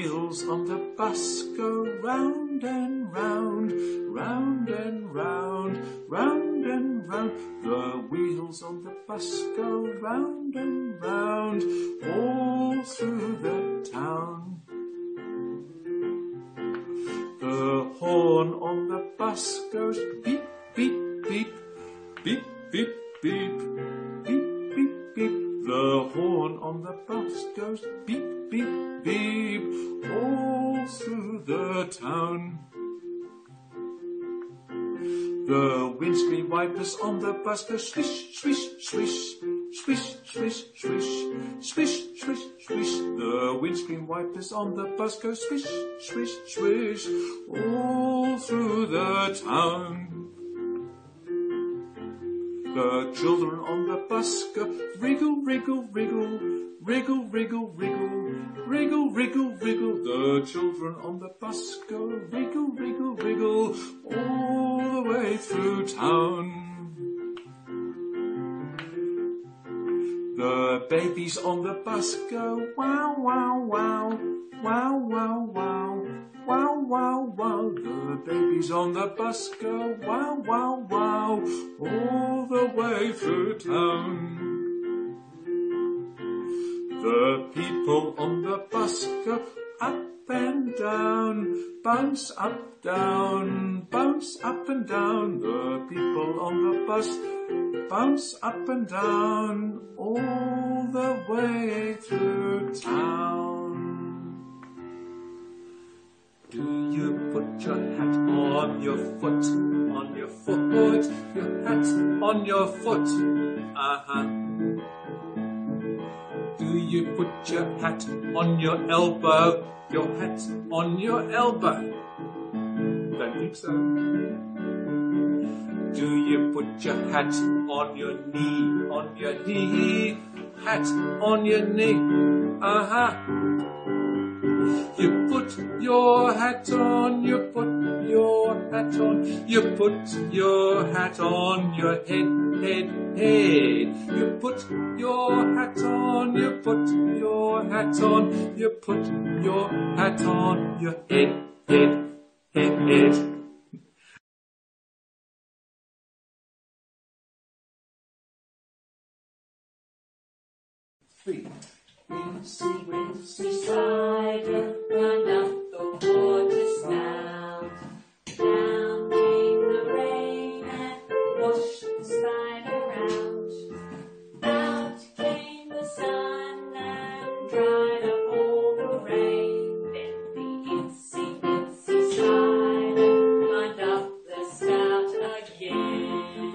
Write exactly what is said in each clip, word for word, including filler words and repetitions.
wheels on the bus go round and round, round and round, round and round. The wheels on the bus go round and round, all through the town. The horn on the bus goes beep, beep, beep, beep, beep, beep, beep, beep, beep. The horn on the bus goes beep, beep, beep, all through the town. The windscreen wipers on the bus go swish, swish, swish, swish, swish, swish, swish, swish, swish. The windscreen wipers on the bus go swish, swish, swish, all through the town. The children on the bus go wriggle, wriggle, wriggle, wriggle, wriggle, wriggle, wriggle, wriggle, wriggle. The children on the bus go wriggle, wriggle, wriggle, all the way through town. The babies on the bus go wow, wow, wow, wow, wow, wow, wow, wow, wow. The babies on the bus go wow, wow, wow, all the way through town. The people on the bus go up and down, bounce up, down, bounce up and down. The people on the bus bounce up and down, all the way through town. Do you put your hat on your foot, on your foot, your hat on your foot? Uh-huh. Do you put your hat on your elbow, your hat on your elbow? Don't think so. Do you put your hat on your knee, on your knee, hat on your knee? Uh-huh. You put your hat on, you put your hat on, you put your hat on your head, head, head. You put your hat on, you put your hat on, you put your hat on your head, head, head, head. Three. Wincy, wincy cider, run up the water spout. Down came the rain and washed the spider out. Out came the sun and dried up all the rain. Then the incy, wincy cider climbed up the spout again.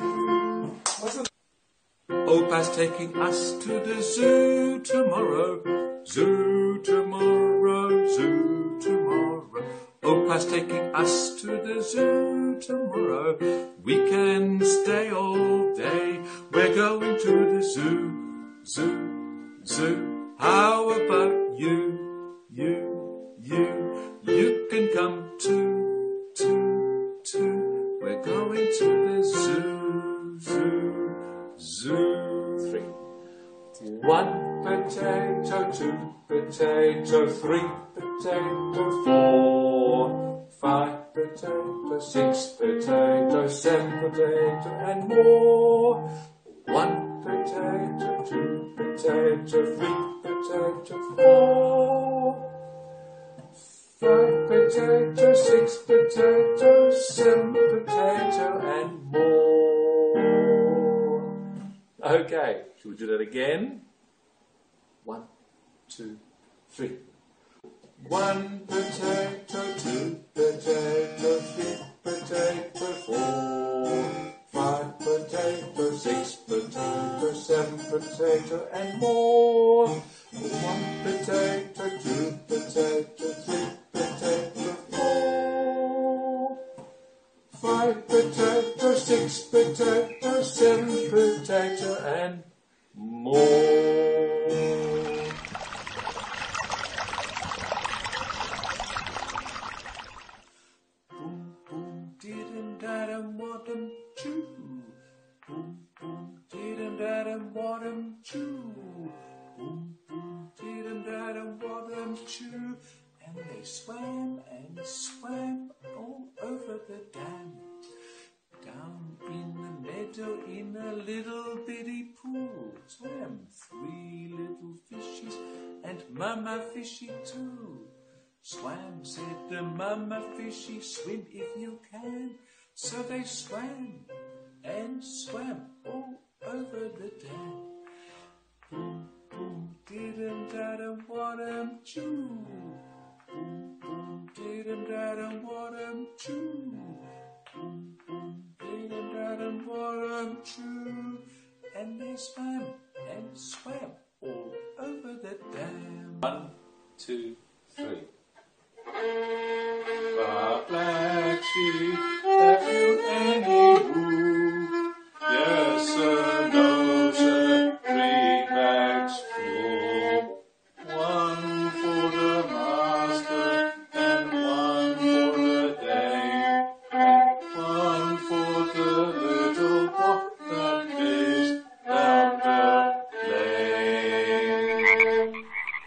Opa's taking us to the zoo tomorrow, zoo tomorrow, zoo tomorrow. Opa's taking us to the zoo tomorrow. We can stay all day. We're going to the zoo, zoo, zoo. How about you, you, you? You can come too, too, too. We're going to the zoo, zoo, zoo. Three. One potato, two potato, three potato, four, five potato, six potato, seven potato, and more. One potato, two potato, three potato, four, five potato, six potato, seven potato, and more. Okay, shall we do that again? One, two, three. One potato, two potato, three potato, four, five potato, six potato, seven potato, and more. One potato, two potato, three potato, four, five potato, six potato, seven potato, and more. Boom, boom, didn't dad'em want 'em chew. Boom, boom, didn't dad'em want 'em chew. Boom, boom, didn't dad'em want 'em chew. And they swam and swam all over the dam. Down in the meadow in a little bitty pool swam three little fishies and Mama Fishy too. Swam, said the Mama Fishy, swim if you can. So they swam and swam all over the dam. Boom, boom, did'em, dad'em, wad'em, choo. Boom, boom, did'em, dad'em, wad'em, choo. Boom, boom, did'em, dad'em, wad'em, choo. And they swam and swam all over the dam. One, two, three. But black sheep, have you any wool? Yes, sir, no, sir, three bags full. One for the master, and one for the dame, and one for the little boy that lives down the lane.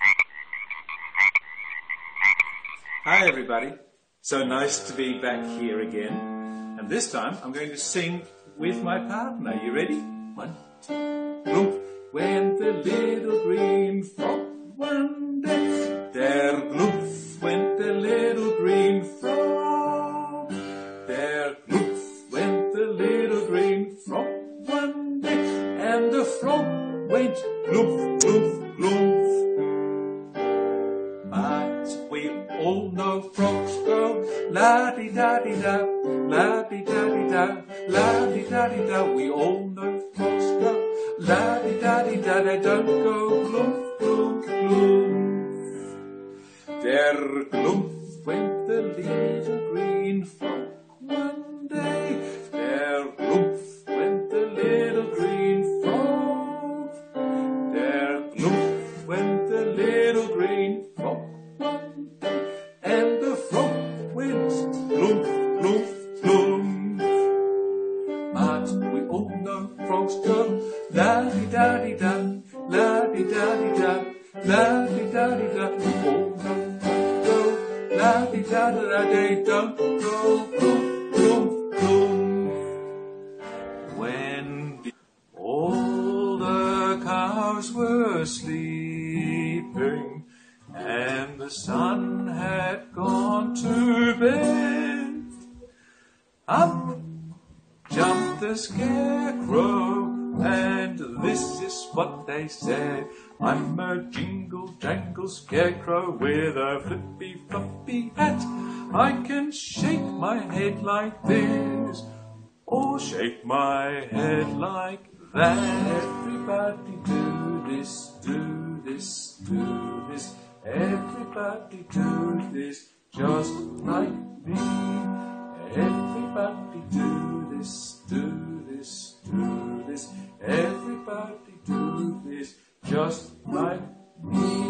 Hi everybody, so nice to be back here again, and this time I'm going to sing with my partner. You ready? One, two, gloop. When the little green frog one day, there gloop went the little green frog. There gloop went the little green frog one day, and the frog went gloop, gloop, gloop. But we all know frogs go la-di-da-di-da, la-di-da-di-da, la-di-da-di-da. We all know frogs go la-di-da-di-da. They don't go gloof, gloof, gloof. There gloof went the little green frog one day. There gloof went the little green frog. There gloof went the little green frog one day, and the frog went gloof, gloof, gloof. But we all know frogs go la-di-da-di-da, la-di-da-di-da, la-di-da-di-da. We all know frogs go la-di-da-di-da. They don't go gloof, gloof, gloof. When the, all the cows were sleeping and the sun had gone to bed, up jumped the scarecrow, and this is what they said. I'm a jingle-jangle scarecrow with a flippy-floppy hat. I can shake my head like this, or shake my head like that. Everybody do this, do this, do this. Everybody do this, just like me. Everybody do this, do this, do this. Everybody do this, just like me.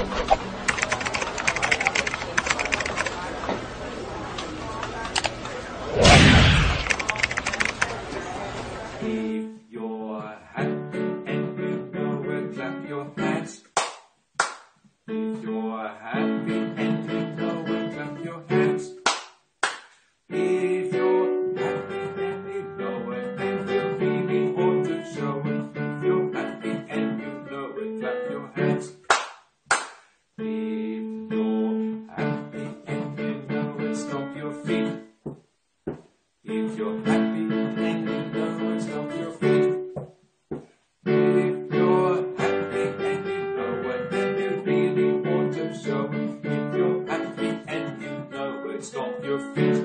If you're happy and you know it, clap your hands. If you're happy and you know it, clap your hands. If you're happy and you know it, then you really ought to show it. If you're happy and you know it, clap your hands. If you're happy and you know it, stomp your feet. If you're happy and you know it, stomp your feet. If you're happy and you know it, then you really ought to show it. If you're happy and you know it, stomp your feet.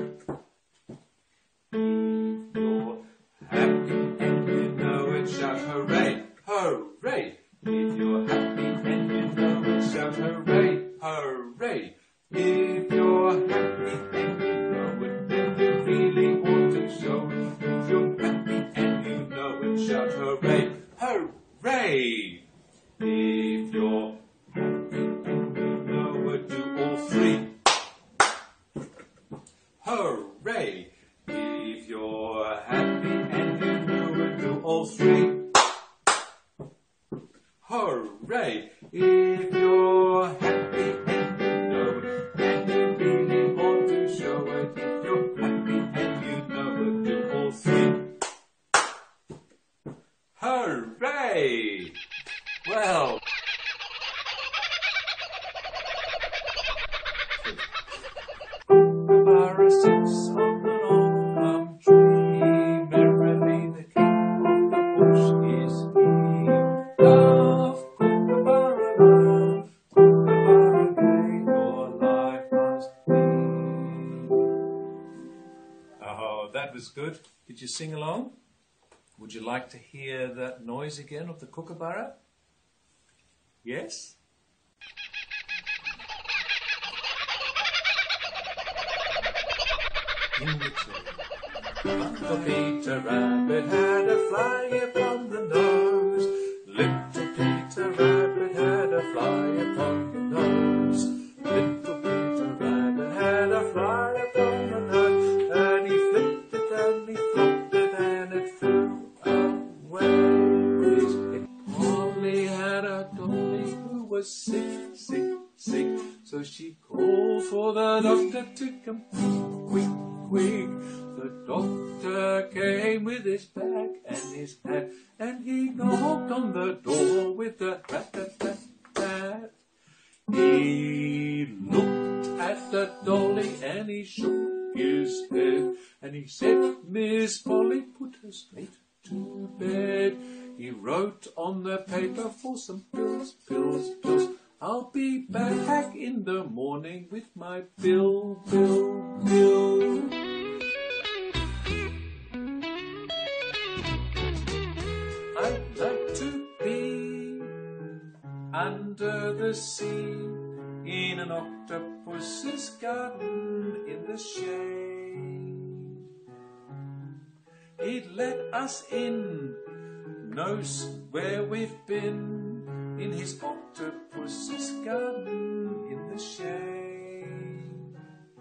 If you're happy and you know it, shout hooray, hooray. If you're happy and you know it, shout hooray, hooray. If you're happy and you know it, then you really ought to show it. If you're happy and you know it, shout hooray, hooray. If you're happy and you know it, do all three. Hooray. If you're happy and you know it, do all three. Hooray. If you're happy and you know it, three. Kookaburra sits on the long plum tree, merrily the king of the bush is he. Laugh, Kookaburra, laugh, Kookaburra gay, your life must be. Oh, that was good. Did you sing along? Would you like to hear that noise again of the kookaburra? Yes? In the tree. Uncle Peter Rabbit had a fly upon the nose. Little Peter Rabbit had a fly upon the nose. Little Peter Rabbit had a fly upon the nose. And he flipped it and he flopped it and it flew away. Polly had a dolly who was sick, sick, sick. So she called for the doctor to come quick, quick. The doctor came with his bag and his hat, and he knocked on the door with the rat-tat-tat-tat. He looked at the dolly and he shook his head, and he said, Miss Polly, put her straight to bed. He wrote on the paper for some pills, pills, pills. I'll be back in the morning with my bill, bill, bill. I'd like to be under the sea in an octopus's garden in the shade. He'd let us in, knows where we've been, in his octopus's garden in the shade.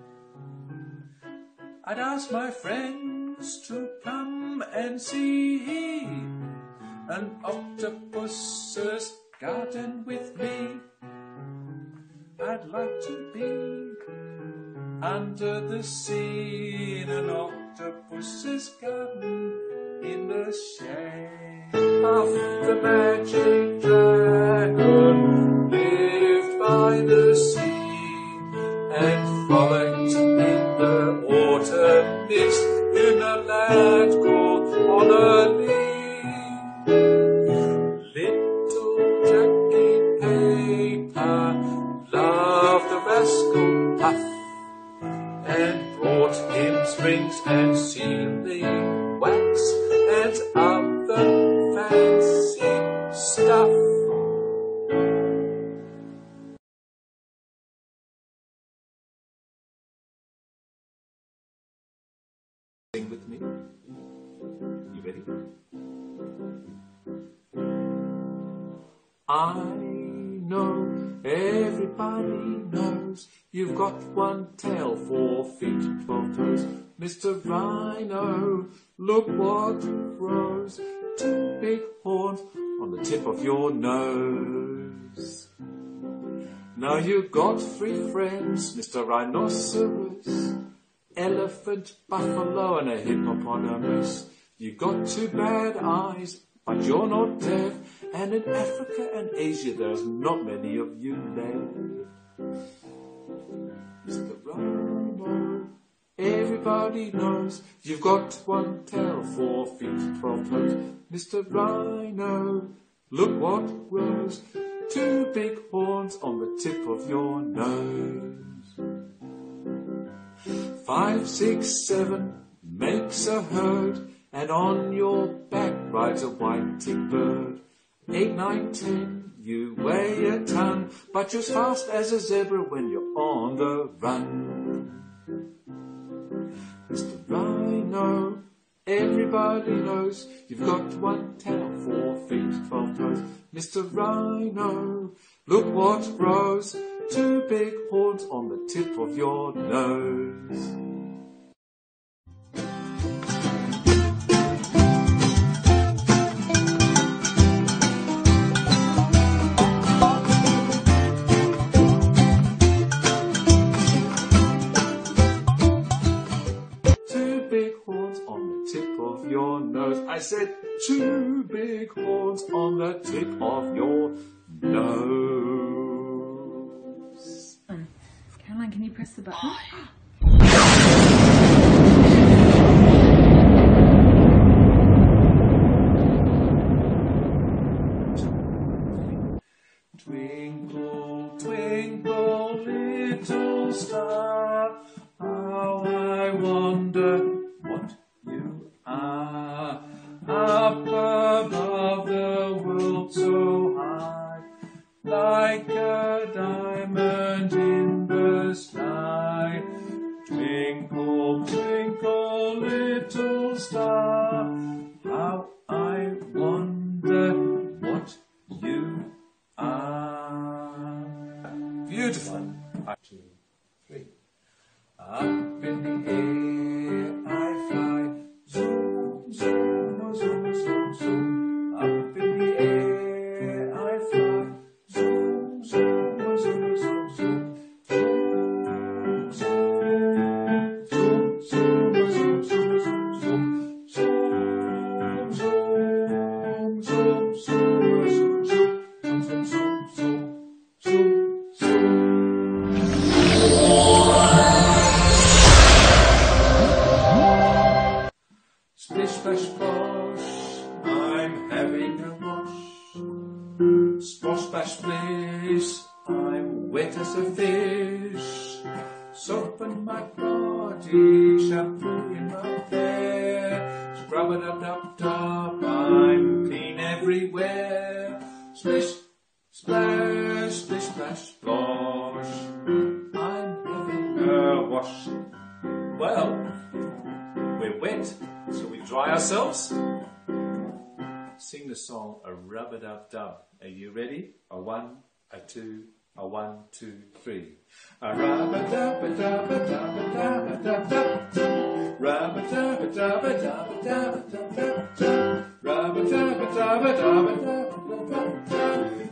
I'd ask my friends to come and see an octopus's garden with me. I'd like to be under the sea in an octopus's garden in the shade. Puff the magic dragon lived by the sea and frolicked in the autumn mist in a land called Honolulu. Little Jackie Paper loved the rascal Puff and brought him strings and sealing wax and other fancy stuff. Sing with me. You ready? I know, everybody knows, you've got one tail, four feet, twelve toes. Mister Rhino, look what grows. Two big horns on the tip of your nose. Now you've got three friends, Mister Rhinoceros, elephant, buffalo, and a hippopotamus. You've got two bad eyes, but you're not deaf, and in Africa and Asia there's not many of you left. Mister Rhino, everybody knows, you've got one tail, four feet, twelve toes. Mister Rhino, look what grows. Two big horns on the tip of your nose. Five, six, seven makes a herd, and on your back rides a white-tipped bird. Eight, nine, ten, you weigh a ton, but you're as fast as a zebra when you're on the run. Mister Rhino, everybody knows, you've got one tail, four feet, twelve toes. Mister Rhino, look what grows. Two big horns on the tip of your nose. I said two big horns on the tip of your nose. Can I can you press the button? Twinkle, twinkle, little star, how I wonder what you are. Up above the world so high, like a diamond in the sky. Twinkle, twinkle, little star, how I wonder what you are. Beautiful. One, two, three. Up in the air I fly. Zoom, zoom, zoom, zoom, zoom. Up in the air I fly. Zoom, zoom, zoom, zoom, zoom. Zoom, zoom, zoom, zoom, zoom, zoom, zoom, zoom. Zoom, zoom, zoom, zoom, zoom, zoom, zoom, zoom, zoom, zoom. Splish, splash, splosh, I'm having a wash. Splosh, splash, splish, I'm wet as a fish. Soap in my body, shampoo in my hair. Scrub-a-dub-dub-dub, I'm clean everywhere. Splish, splash, splish, splash, splosh, I'm having a wash. Well, we're wet, so we dry ourselves. Sing the song a rub-a-dub-dub. Are you ready? A one, a two, a one, two, three. A rub-a-dub-a-dub-a-dub-a-dub-a-dub-dub. Rub-a-dub-a-dub-a-dub-a-dub-a-dub. Rub-a-dub-a-dub-a-dub-a-dub-a-dub.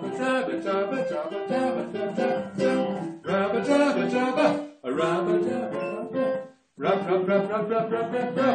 Rub-a-dub-a-dub-a-dub-a-dub-a-dub. Rub-a-dub-a-dub-a, a rub-a-dub-a-dub. Rub, rub, rub, rub, rub, rub, rub, rub.